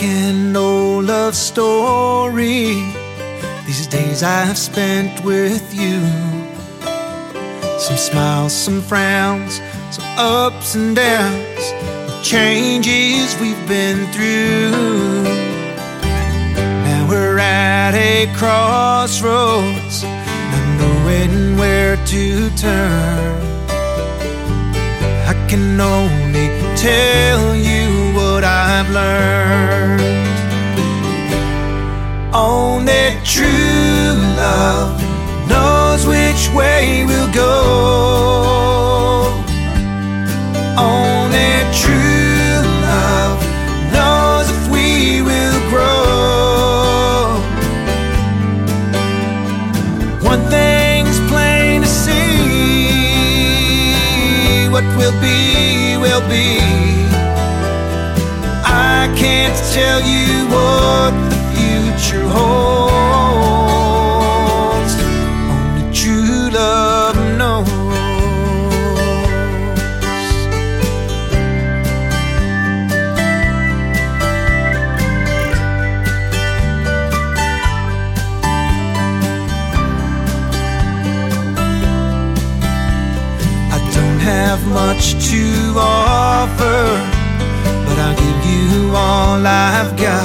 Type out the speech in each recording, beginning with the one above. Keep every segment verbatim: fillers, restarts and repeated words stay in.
like an old love story. These days I've spent with you. Some smiles, some frowns, some ups and downs, the changes we've been through. Now we're at a crossroads, not knowing where to turn. I can only tell you what I've learned. Only true love knows which way we'll go. Only true love knows if we will grow. One thing's plain to see, what will be, will be. I can't tell you what the future holds. Only true love knows. I don't have much to offer, but I'll give you all I've got.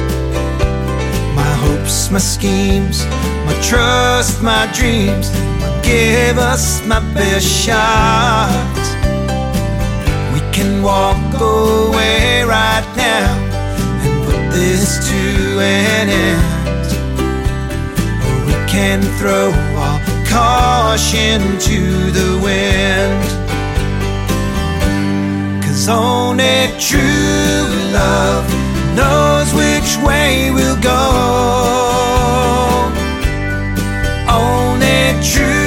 My hopes, my schemes, my trust, my dreams. I'll give us my best shot. We can walk away right now and put this to an end, or we can throw all caution to the wind. 'Cause only true love knows which way we'll go. Only true